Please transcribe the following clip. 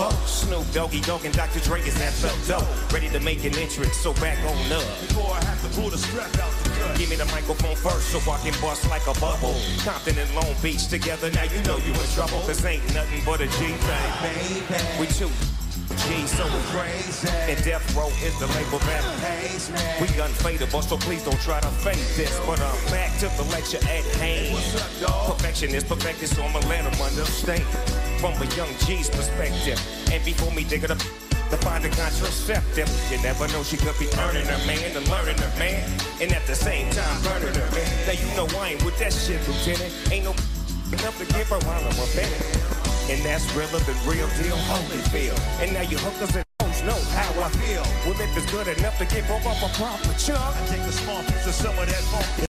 before. Snoop Doggy Dogg and Dr. Dre is at the door, ready to make an entrance, so back on up. Before I have to pull the strap out the cut. Give me the microphone first so I can bust like a bubble. Compton and Long Beach together, now you know you in trouble. Cause ain't nothing but a G thing. Baby, We two G, so crazy. and Death Row is the label that Haze me. we unfadable, so please don't try to fake this. But back to the lecture at hand. What's up, dog? Perfection is perfected, so I'ma let them understand. From a young G's perspective. And before me dig it up, to find a contraceptive. You never know, she could be earning her man and learning her man. And at the same time, burning her man. Now you know I ain't with that shit, Lieutenant. Ain't no enough to give her while I'm offended. And that's realer than real deal Holyfield. And now you hookers and hoes know how I feel. Well, if it's good enough to give up off a proper chunk, I take a small piece of some of that funk.